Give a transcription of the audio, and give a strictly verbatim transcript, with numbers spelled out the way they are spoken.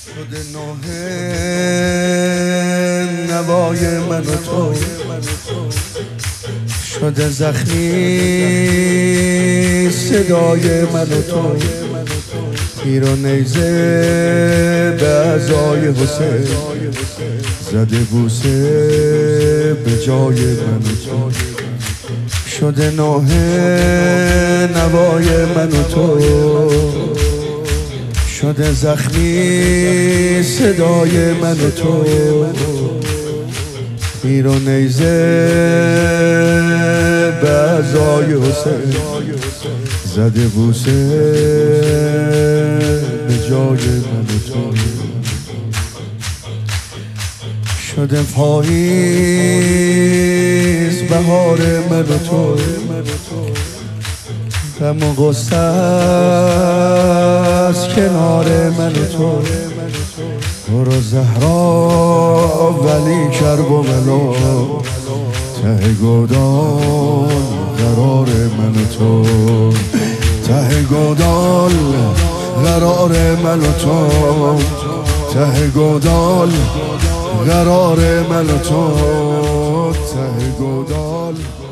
شده نوحه نوای من و تو، شده زخمی صدای من و تو، تیر و نیزه به اعضای حسین زده بوسه به جای من و تو، شده نوحه نوای من و تو، شده زخمی صدای من و تو، تیر و نیزه به اعضای حسین زده بوسه به جای من و تو، شده پاییز بهار من و تو، غم و غصه از کنار من و تو، برو زهرا ولی کرب و ملا ته گودال قرار من و تو، ته گودال قرار من و تو، ته گودال قرار من و تو، ته گودال